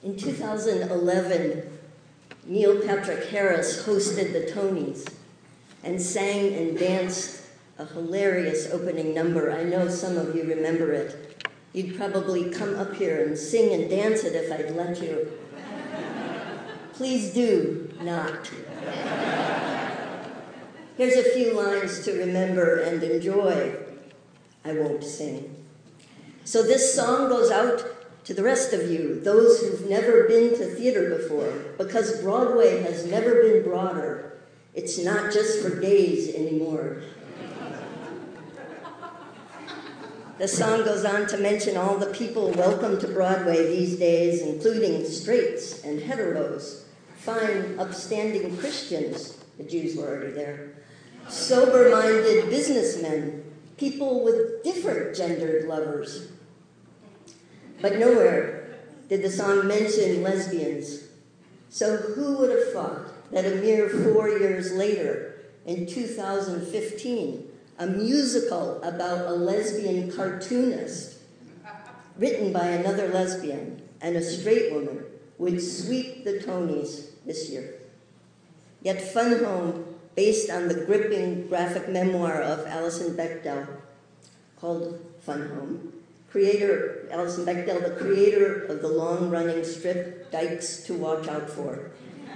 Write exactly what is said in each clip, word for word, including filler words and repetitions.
In two thousand eleven, Neil Patrick Harris hosted the Tonys and sang and danced a hilarious opening number. I know some of you remember it. You'd probably come up here and sing and dance it if I'd let you. Please do not. Here's a few lines to remember and enjoy. I won't sing. So this song goes out to the rest of you, those who've never been to theater before, because Broadway has never been broader. It's not just for gays anymore. The song goes on to mention all the people welcome to Broadway these days, including straights and heteros, fine, upstanding Christians, the Jews were already there, sober-minded businessmen, people with different gendered lovers. But nowhere did the song mention lesbians. So who would have thought that a mere four years later, in two thousand fifteen, a musical about a lesbian cartoonist, written by another lesbian and a straight woman, would sweep the Tonys this year. Yet Fun Home, based on the gripping graphic memoir of Alison Bechdel, called Fun Home, creator, Alison Bechdel, the creator of the long-running strip, Dykes to Watch Out For,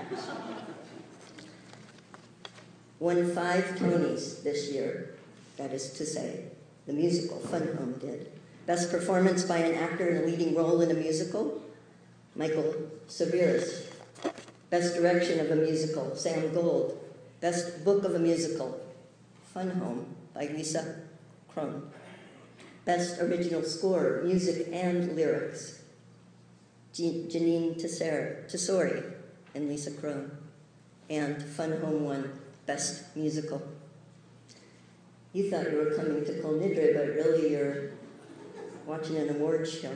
won five Tonys this year. That is to say, the musical, Fun Home did. Best performance by an actor in a leading role in a musical, Michael Cerveris. Best direction of a musical, Sam Gold. Best book of a musical, Fun Home by Lisa Kron. Best original score, music and lyrics, Janine Tesori and Lisa Kron. And Fun Home won Best Musical. You thought you were coming to Kol Nidre, but really you're watching an awards show.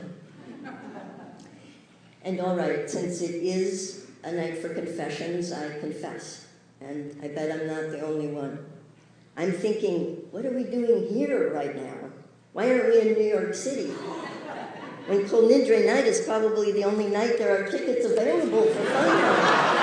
And all right, since it is a night for confessions, I confess. And I bet I'm not the only one. I'm thinking, what are we doing here right now? Why aren't we in New York City? When Kol Nidre night is probably the only night there are tickets available for Fun Home.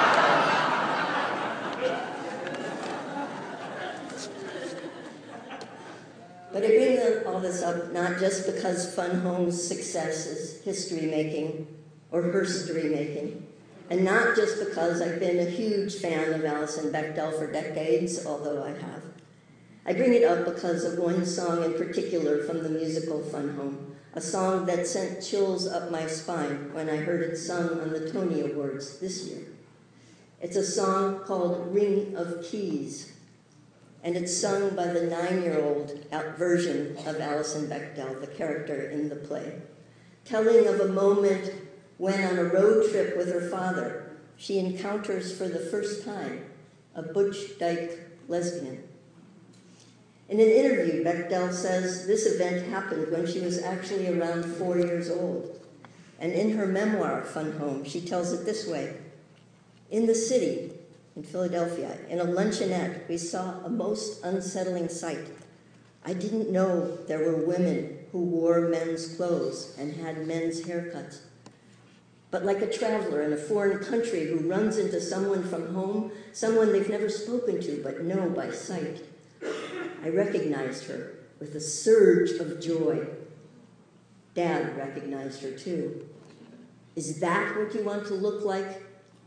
But I bring all this up not just because Fun Home's success is history-making or herstory-making, and not just because I've been a huge fan of Alison Bechdel for decades, although I have. I bring it up because of one song in particular from the musical Fun Home, a song that sent chills up my spine when I heard it sung on the Tony Awards this year. It's a song called Ring of Keys, and it's sung by the nine-year-old version of Alison Bechdel, the character in the play, telling of a moment when, on a road trip with her father, she encounters for the first time a butch dyke lesbian. In an interview, Bechdel says this event happened when she was actually around four years old. And in her memoir, Fun Home, she tells it this way. In the city, in Philadelphia, in a luncheonette, we saw a most unsettling sight. I didn't know there were women who wore men's clothes and had men's haircuts. But like a traveler in a foreign country who runs into someone from home, someone they've never spoken to but know by sight, I recognized her with a surge of joy. Dad recognized her too. Is that what you want to look like?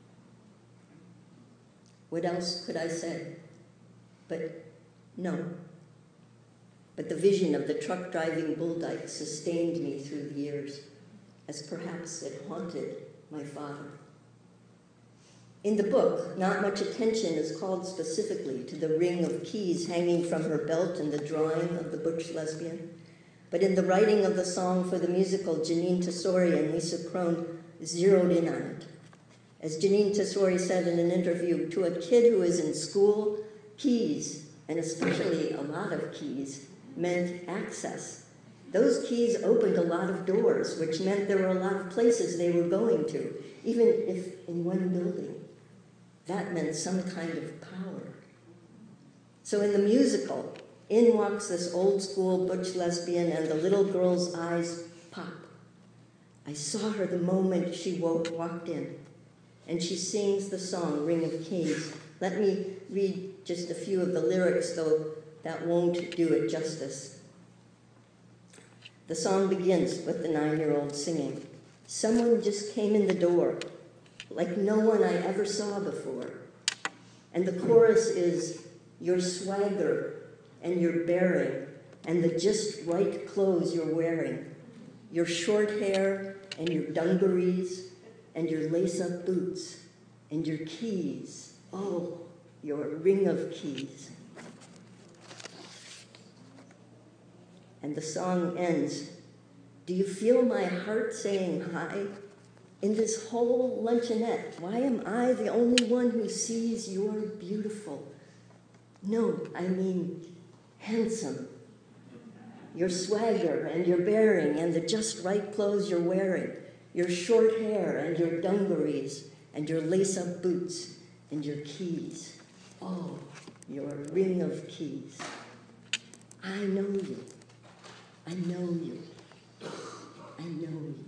What else could I say? But no. But the vision of the truck-driving bull dyke sustained me through the years, as perhaps it haunted my father. In the book, not much attention is called specifically to the ring of keys hanging from her belt in the drawing of the butch lesbian. But in the writing of the song for the musical, Janine Tesori and Lisa Kron zeroed in on it. As Janine Tesori said in an interview, to a kid who is in school, keys, and especially a lot of keys, meant access. Those keys opened a lot of doors, which meant there were a lot of places they were going to, even if in one building. That meant some kind of power. So in the musical, in walks this old school butch lesbian and the little girl's eyes pop. I saw her the moment she woke, walked in, and she sings the song, Ring of Keys. Let me read just a few of the lyrics, though that won't do it justice. The song begins with the nine-year-old singing. Someone just came in the door, like no one I ever saw before. And the chorus is, your swagger and your bearing and the just right clothes you're wearing, your short hair and your dungarees and your lace-up boots and your keys. Oh, your ring of keys. And the song ends, do you feel my heart saying hi? In this whole luncheonette, why am I the only one who sees you're beautiful? No, I mean handsome. Your swagger and your bearing and the just right clothes you're wearing, your short hair and your dungarees and your lace-up boots and your keys. Oh, your ring of keys. I know you. I know you. I know you.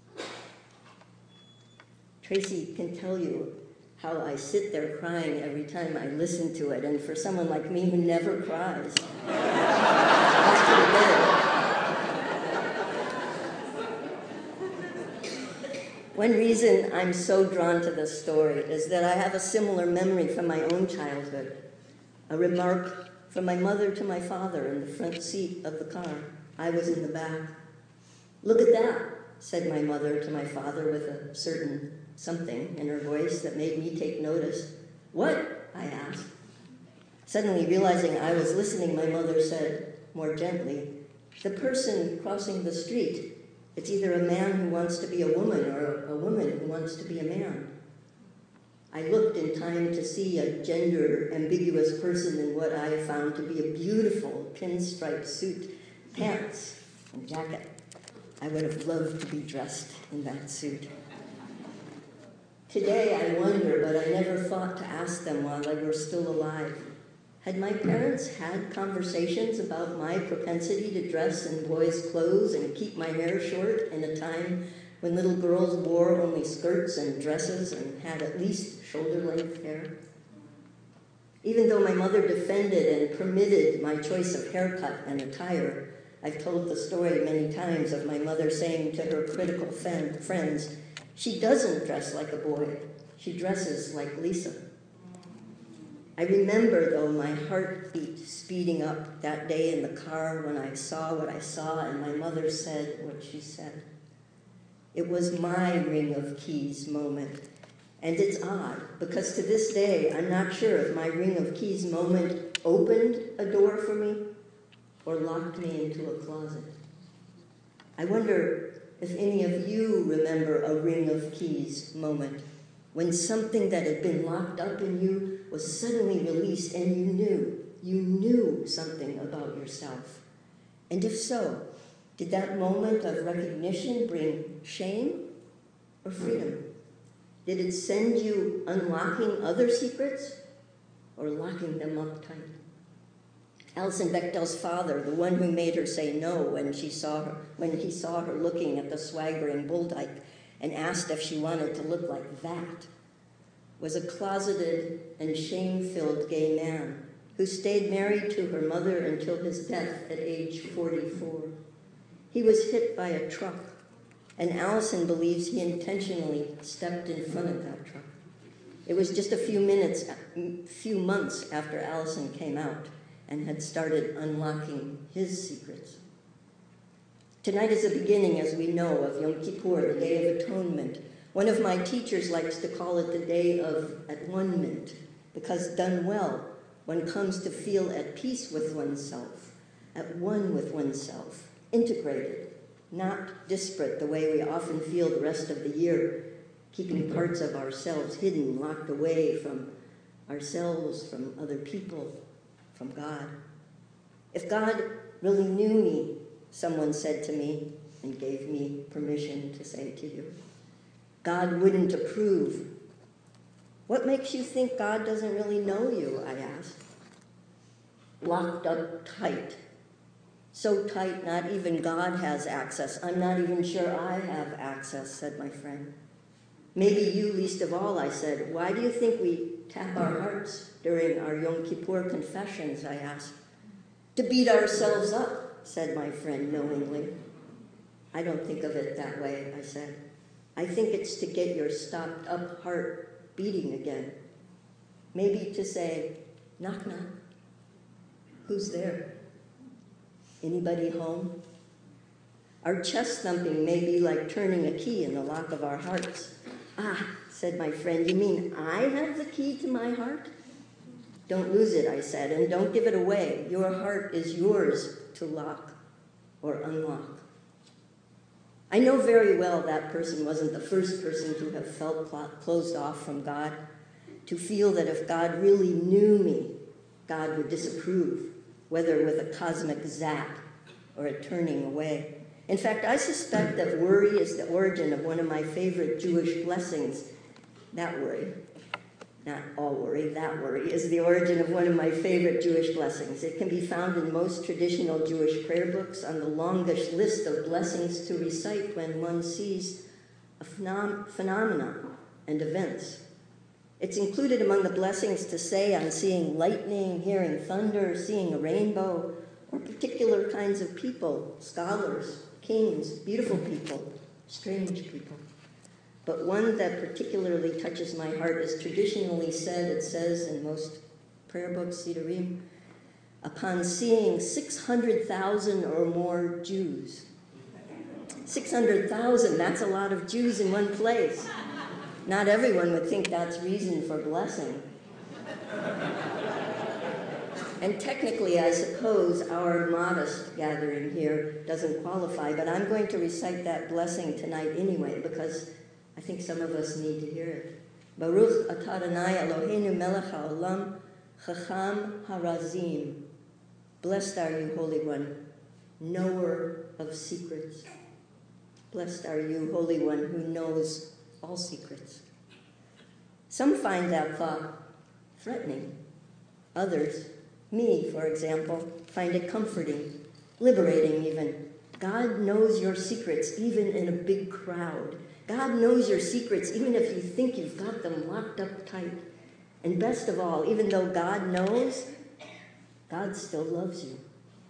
Tracy can tell you how I sit there crying every time I listen to it, and for someone like me who never cries, that's pretty good. One reason I'm so drawn to this story is that I have a similar memory from my own childhood, a remark from my mother to my father in the front seat of the car. I was in the back. Look at that, said my mother to my father with a certain something in her voice that made me take notice. What? I asked. Suddenly realizing I was listening, my mother said, more gently, the person crossing the street, it's either a man who wants to be a woman or a woman who wants to be a man. I looked in time to see a gender-ambiguous person in what I found to be a beautiful pinstripe suit, pants, and jacket. I would have loved to be dressed in that suit. Today I wonder, but I never thought to ask them while they were still alive. Had my parents had conversations about my propensity to dress in boys' clothes and keep my hair short in a time when little girls wore only skirts and dresses and had at least shoulder-length hair? Even though my mother defended and permitted my choice of haircut and attire, I've told the story many times of my mother saying to her critical friends, she doesn't dress like a boy, she dresses like Lisa. I remember, though, my heartbeat speeding up that day in the car when I saw what I saw and my mother said what she said. It was my ring of keys moment. And it's odd, because to this day, I'm not sure if my ring of keys moment opened a door for me or locked me into a closet. I wonder if any of you remember a ring of keys moment, when something that had been locked up in you was suddenly released and you knew, you knew something about yourself. And if so, did that moment of recognition bring shame or freedom? Did it send you unlocking other secrets or locking them up tight? Alison Bechdel's father, the one who made her say no when she saw her, when he saw her looking at the swaggering Bulldyke and asked if she wanted to look like that, was a closeted and shame-filled gay man who stayed married to her mother until his death at age forty-four. He was hit by a truck, and Alison believes he intentionally stepped in front of that truck. It was just a few minutes, few months after Alison came out and had started unlocking his secrets. Tonight is the beginning, as we know, of Yom Kippur, the Day of Atonement. One of my teachers likes to call it the Day of At-One-ment, because done well, one comes to feel at peace with oneself, at one with oneself, integrated, not disparate the way we often feel the rest of the year, keeping parts of ourselves hidden, locked away from ourselves, from other people, from God. If God really knew me, someone said to me and gave me permission to say to you, God wouldn't approve. What makes you think God doesn't really know you, I asked. Locked up tight. So tight, not even God has access. I'm not even sure I have access, said my friend. Maybe you least of all, I said. Why do you think we tap our hearts during our Yom Kippur confessions, I asked. To beat ourselves up, said my friend knowingly. I don't think of it that way, I said. I think it's to get your stopped up heart beating again. Maybe to say, knock, knock. Who's there? Anybody home? Our chest thumping may be like turning a key in the lock of our hearts. Ah, said my friend, you mean I have the key to my heart? Don't lose it, I said, and don't give it away. Your heart is yours to lock or unlock. I know very well that person wasn't the first person to have felt closed off from God, to feel that if God really knew me, God would disapprove, whether with a cosmic zap or a turning away. In fact, I suspect that worry is the origin of one of my favorite Jewish blessings. That worry, not all worry, that worry, is the origin of one of my favorite Jewish blessings. It can be found in most traditional Jewish prayer books on the longish list of blessings to recite when one sees a phenom- phenomena and events. It's included among the blessings to say on seeing lightning, hearing thunder, seeing a rainbow, or particular kinds of people, scholars, kings, beautiful people, strange people. But one that particularly touches my heart is traditionally said, it says in most prayer books, Sidurim, upon seeing six hundred thousand or more Jews. six hundred thousand, that's a lot of Jews in one place. Not everyone would think that's reason for blessing. And technically, I suppose our modest gathering here doesn't qualify, but I'm going to recite that blessing tonight anyway, because I think some of us need to hear it. Baruch atah Adonai Eloheinu melech haolam, chacham harazim. Blessed are you, Holy One, knower of secrets. Blessed are you, Holy One, who knows all secrets. Some find that thought threatening. Others, me, for example, find it comforting, liberating even. God knows your secrets even in a big crowd. God knows your secrets even if you think you've got them locked up tight. And best of all, even though God knows, God still loves you.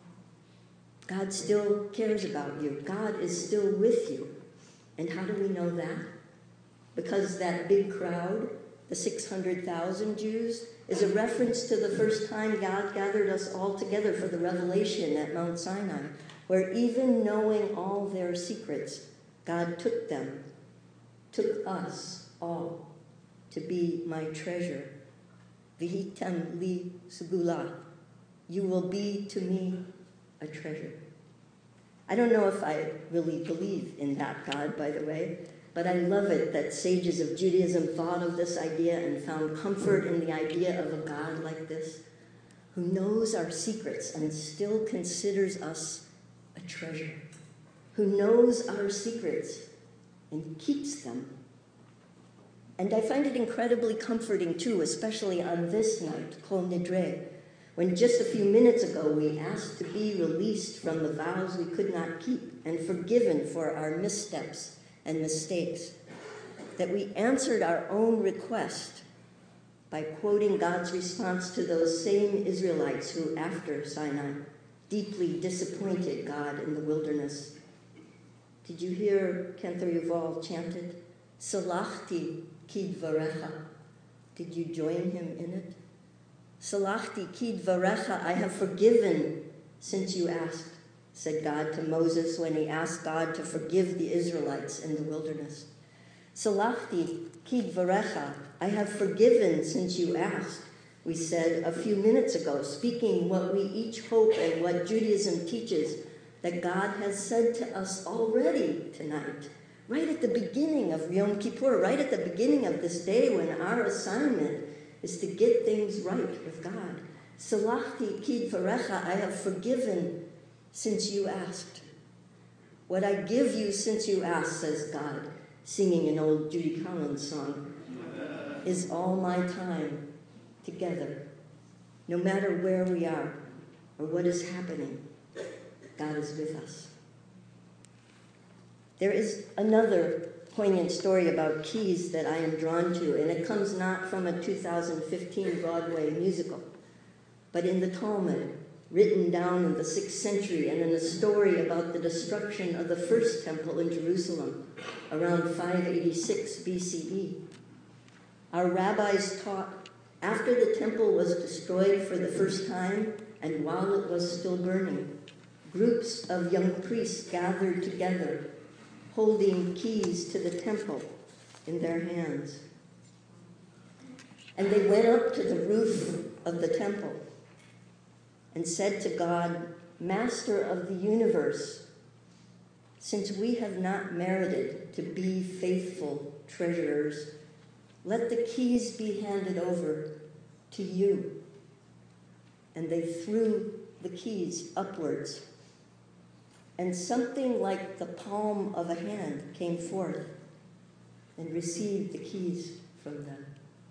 God still cares about you. God is still with you. And how do we know that? Because that big crowd, the six hundred thousand Jews, is a reference to the first time God gathered us all together for the revelation at Mount Sinai, where even knowing all their secrets, God took them, took us all to be my treasure. Vihitam li segula. You will be to me a treasure. I don't know if I really believe in that God, by the way, but I love it that sages of Judaism thought of this idea and found comfort in the idea of a God like this, who knows our secrets and still considers us a treasure, who knows our secrets and keeps them. And I find it incredibly comforting, too, especially on this night, Kol Nidre, when just a few minutes ago we asked to be released from the vows we could not keep and forgiven for our missteps and mistakes, that we answered our own request by quoting God's response to those same Israelites who, after Sinai, deeply disappointed God in the wilderness. Did you hear Kenther Yuval chanted, Salachti kidvarecha? Did you join him in it? Salachti kidvarecha, I have forgiven since you asked, said God to Moses when he asked God to forgive the Israelites in the wilderness. Salachti kidvarecha, I have forgiven since you asked, we said a few minutes ago, speaking what we each hope and what Judaism teaches, that God has said to us already tonight, right at the beginning of Yom Kippur, right at the beginning of this day when our assignment is to get things right with God. Salachti kidvarecha, I have forgiven since you asked. What I give you since you asked, says God, singing an old Judy Collins song, is all my time together, no matter where we are or what is happening. God is with us. There is another poignant story about keys that I am drawn to, and it comes not from a two thousand fifteen Broadway musical, but in the Talmud, written down in the sixth century, and in a story about the destruction of the first temple in Jerusalem around five eighty-six B C E. Our rabbis taught after the temple was destroyed for the first time, and while it was still burning, groups of young priests gathered together, holding keys to the temple in their hands. And they went up to the roof of the temple and said to God, Master of the universe, since we have not merited to be faithful treasurers, let the keys be handed over to you. And they threw the keys upwards, and something like the palm of a hand came forth and received the keys from them.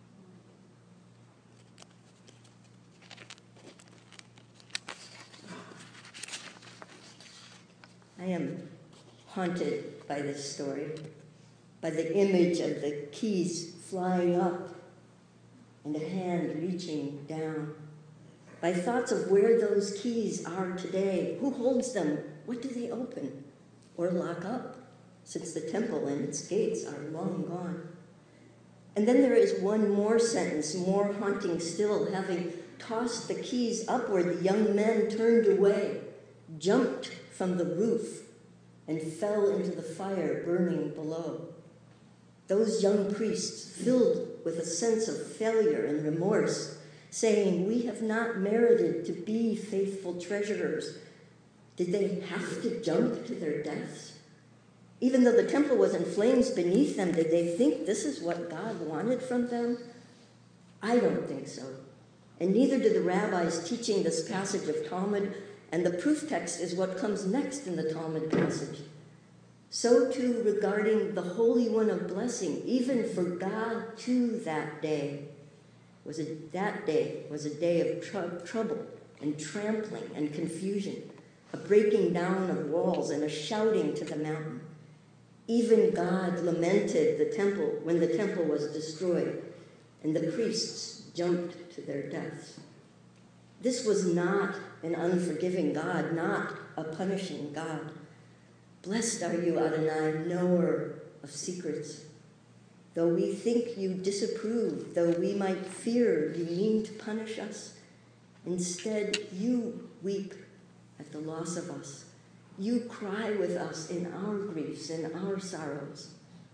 I am haunted by this story, by the image of the keys flying up and a hand reaching down, by thoughts of where those keys are today, who holds them, what do they open or lock up, since the temple and its gates are long gone. And then there is one more sentence, more haunting still. Having tossed the keys upward, the young men turned away, jumped from the roof, and fell into the fire burning below. Those young priests, filled with a sense of failure and remorse, saying, we have not merited to be faithful treasurers. Did they have to jump to their deaths? Even though the temple was in flames beneath them, did they think this is what God wanted from them? I don't think so. And neither did the rabbis teaching this passage of Talmud, and the proof text is what comes next in the Talmud passage. So too regarding the Holy One of blessing, even for God too that day, was a, that day was a day of tr- trouble and trampling and confusion, a breaking down of walls and a shouting to the mountain. Even God lamented the temple when the temple was destroyed, and the priests jumped to their deaths. This was not an unforgiving God, not a punishing God. Blessed are you, Adonai, knower of secrets. Though we think you disapprove, though we might fear you mean to punish us, instead you weep at the loss of us. You cry with us in our griefs and our sorrows.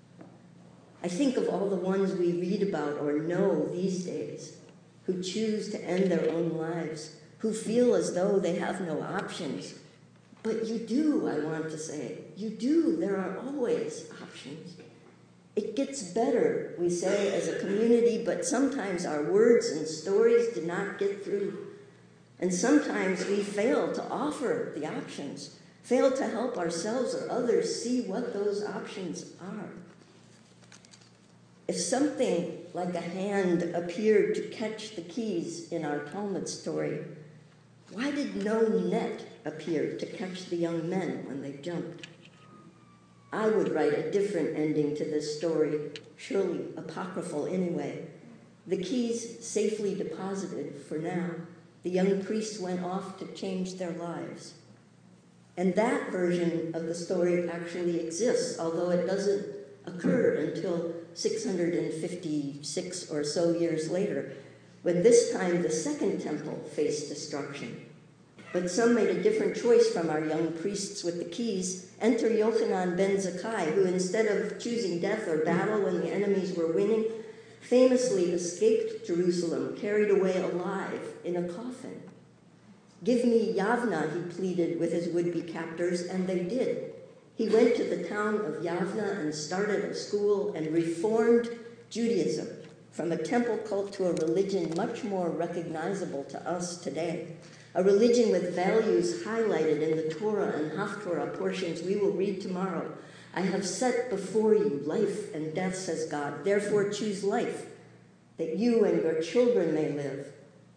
I think of all the ones we read about or know these days who choose to end their own lives, who feel as though they have no options. But you do, I want to say. You do. There are always options. It gets better, we say, as a community, but sometimes our words and stories do not get through. And sometimes we fail to offer the options, fail to help ourselves or others see what those options are. If something like a hand appeared to catch the keys in our Talmud story, why did no net appear to catch the young men when they jumped? I would write a different ending to this story, surely apocryphal anyway. The keys safely deposited for now, the young priests went off to change their lives. And that version of the story actually exists, although it doesn't occur until six hundred fifty-six or so years later, when this time the second temple faced destruction. But some made a different choice from our young priests with the keys. Enter Yochanan ben Zakkai, who instead of choosing death or battle when the enemies were winning, famously escaped Jerusalem, carried away alive in a coffin. Give me Yavna, he pleaded with his would-be captors, and they did. He went to the town of Yavna and started a school and reformed Judaism from a temple cult to a religion much more recognizable to us today. A religion with values highlighted in the Torah and Haftorah portions we will read tomorrow. I have set before you life and death, says God. Therefore choose life, that you and your children may live.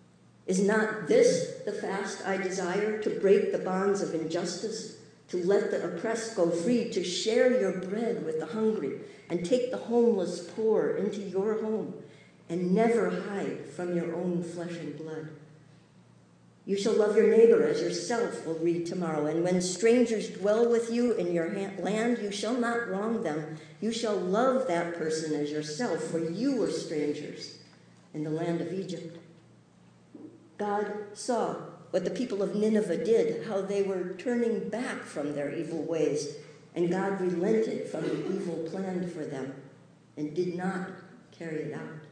Is not this the fast I desire, to break the bonds of injustice, to let the oppressed go free, to share your bread with the hungry, and take the homeless poor into your home, and never hide from your own flesh and blood? You shall love your neighbor as yourself, we'll read tomorrow. And when strangers dwell with you in your land, you shall not wrong them. You shall love that person as yourself, for you were strangers in the land of Egypt. God saw what the people of Nineveh did, how they were turning back from their evil ways, and God relented from the evil planned for them and did not carry it out.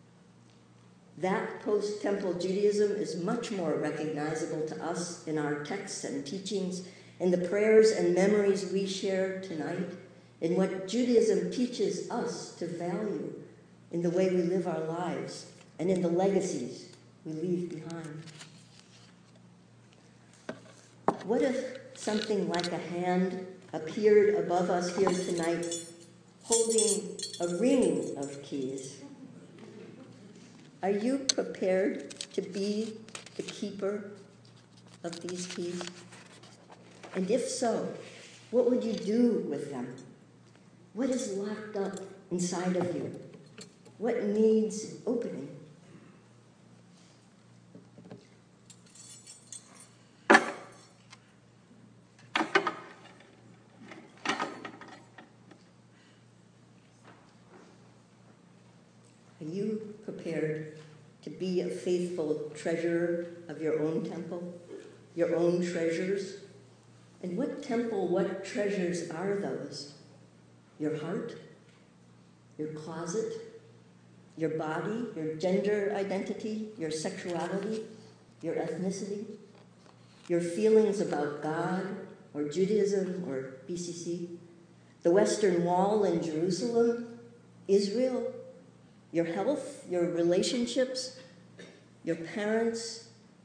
That post-temple Judaism is much more recognizable to us in our texts and teachings, in the prayers and memories we share tonight, in what Judaism teaches us to value, in the way we live our lives, and in the legacies we leave behind. What if something like a hand appeared above us here tonight, holding a ring of keys? Are you prepared to be the keeper of these keys? And if so, what would you do with them? What is locked up inside of you? What needs opening? Are you prepared to be a faithful treasurer of your own temple, your own treasures? And what temple, what treasures are those? Your heart, your closet, your body, your gender identity, your sexuality, your ethnicity, your feelings about God or Judaism or B C C, the Western Wall in Jerusalem, Israel, your health, your relationships, your parents,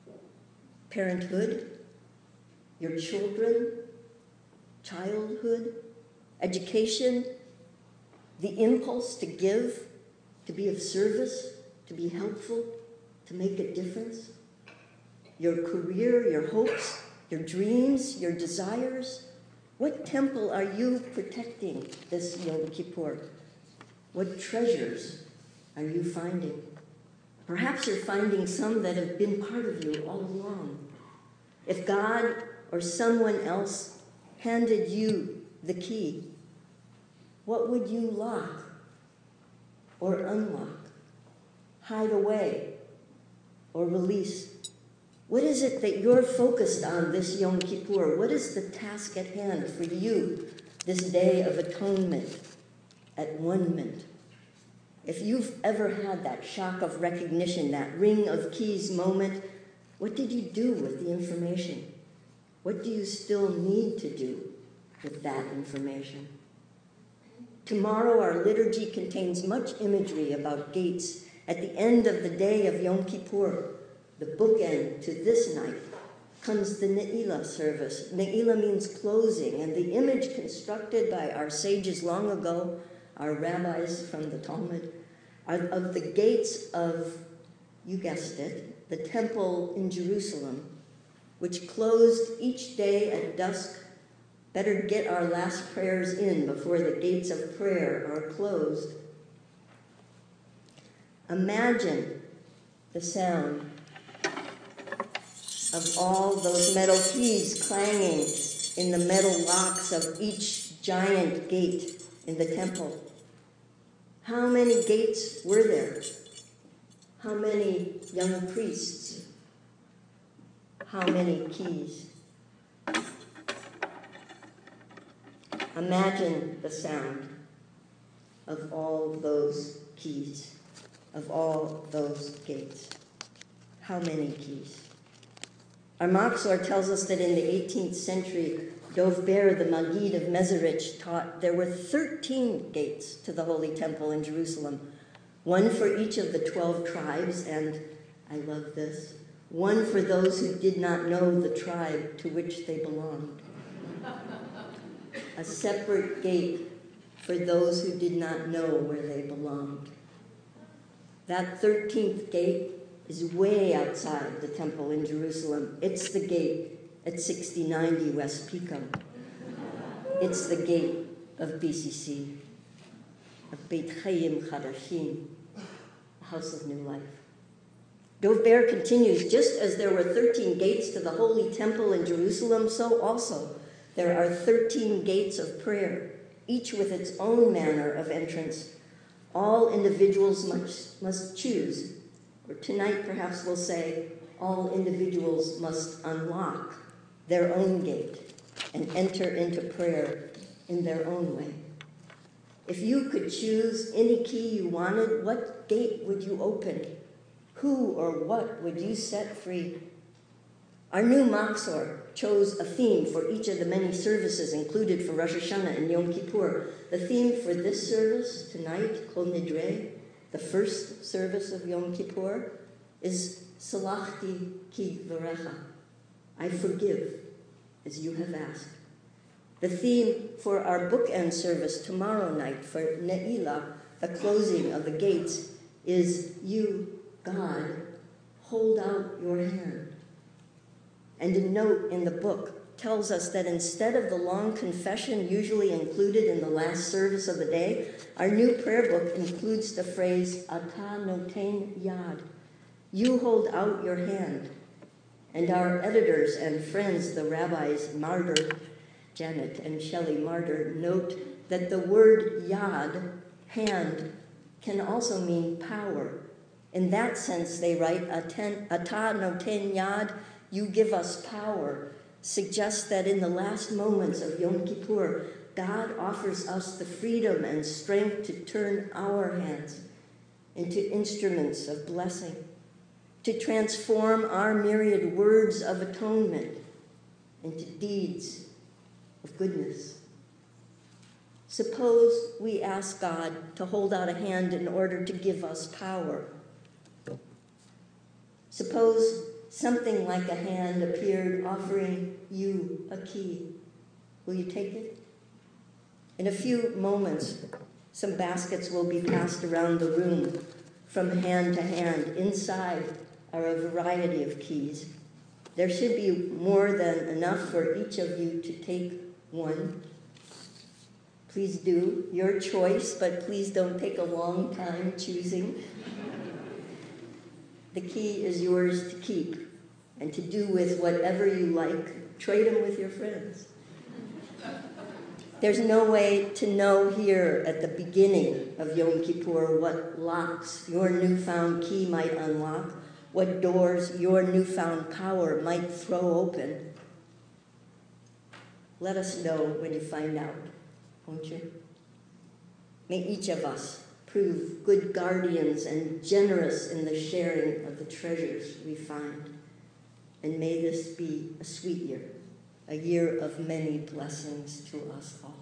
parenthood, your children, childhood, education, the impulse to give, to be of service, to be helpful, to make a difference, your career, your hopes, your dreams, your desires. What temple are you protecting this Yom Kippur? What treasures are you finding? Perhaps you're finding some that have been part of you all along. If God or someone else handed you the key, what would you lock or unlock, hide away or release? What is it that you're focused on this Yom Kippur? What is the task at hand for you this day of atonement, at one-ment? If you've ever had that shock of recognition, that ring of keys moment, what did you do with the information? What do you still need to do with that information? Tomorrow, our liturgy contains much imagery about gates. At the end of the day of Yom Kippur, the bookend to this night, comes the Ne'ilah service. Ne'ilah means closing, and the image constructed by our sages long ago, our rabbis from the Talmud, are of the gates of, you guessed it, the temple in Jerusalem, which closed each day at dusk. Better get our last prayers in before the gates of prayer are closed. Imagine the sound of all those metal keys clanging in the metal locks of each giant gate in the temple. How many gates were there? How many young priests? How many keys? Imagine the sound of all those keys, of all those gates. How many keys? Our Machzor tells us that in the eighteenth century, Dov Ber, the Maggid of Mezerich, taught there were thirteen gates to the Holy Temple in Jerusalem, one for each of the twelve tribes, and, I love this, one for those who did not know the tribe to which they belonged. A separate gate for those who did not know where they belonged. That thirteenth gate is way outside the temple in Jerusalem. It's the gate at sixty ninety West Peckham. It's the gate of B C C, of Beit Chayim Chadashim, a house of new life. Dov Ber continues, just as there were thirteen gates to the holy temple in Jerusalem, so also there are thirteen gates of prayer, each with its own manner of entrance. All individuals must, must choose, or tonight perhaps we'll say, all individuals must unlock their own gate and enter into prayer in their own way. If you could choose any key you wanted, what gate would you open? Who or what would you set free? Our new Machzor chose a theme for each of the many services included for Rosh Hashanah and Yom Kippur. The theme for this service tonight, Kol Nidre, the first service of Yom Kippur, is Salachti ki Varecha, I forgive as you have asked. The theme for our bookend service tomorrow night for Ne'ilah, the closing of the gates, is you, God, hold out your hand. And a note in the book tells us that instead of the long confession usually included in the last service of the day, our new prayer book includes the phrase, Ata noten yad, you hold out your hand. And our editors and friends, the rabbis Marder, Janet and Shelley Marder, note that the word yad, hand, can also mean power. In that sense, they write, Ata noten yad, you give us power, suggests that in the last moments of Yom Kippur, God offers us the freedom and strength to turn our hands into instruments of blessing, to transform our myriad words of atonement into deeds of goodness. Suppose we ask God to hold out a hand in order to give us power. Suppose something like a hand appeared offering you a key. Will you take it? In a few moments, some baskets will be passed around the room from hand to hand. Inside are a variety of keys. There should be more than enough for each of you to take one. Please do, your choice, but please don't take a long time choosing. The key is yours to keep and to do with whatever you like. Trade them with your friends. There's no way to know here at the beginning of Yom Kippur what locks your newfound key might unlock, what doors your newfound power might throw open. Let us know when you find out, won't you? May each of us prove good guardians and generous in the sharing of the treasures we find. And may this be a sweet year, a year of many blessings to us all.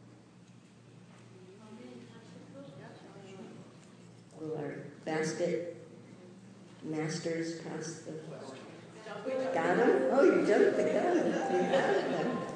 Will our basket masters pass the... Got him? Oh, you jumped the gun. You got it then.